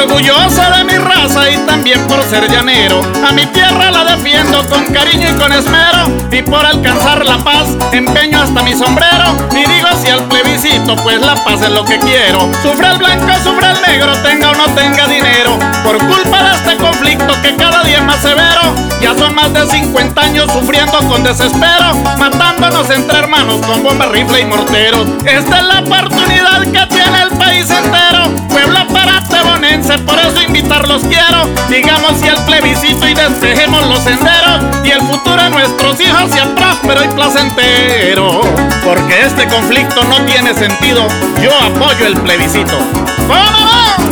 Orgulloso de mi raza y también por ser llanero, a mi tierra la defiendo con cariño y con esmero, y por alcanzar la paz empeño hasta mi sombrero, y digo sí al plebiscito, pues la paz es lo que quiero. Sufra el blanco, sufra el negro, tenga o no tenga dinero, por culpa de este conflicto que cada día es más severo. Ya son más de 50 años sufriendo con desespero, matándonos entre hermanos con bomba, rifle y morteros. Esta es la oportunidad que tiene el país entero, pueblo paratebonense, por eso invitarlos quiero. Digamos sí al plebiscito y despejemos los senderos, y el futuro de nuestros hijos sea próspero y placentero. Porque este conflicto no tiene sentido, yo apoyo el plebiscito. ¡Vámonos!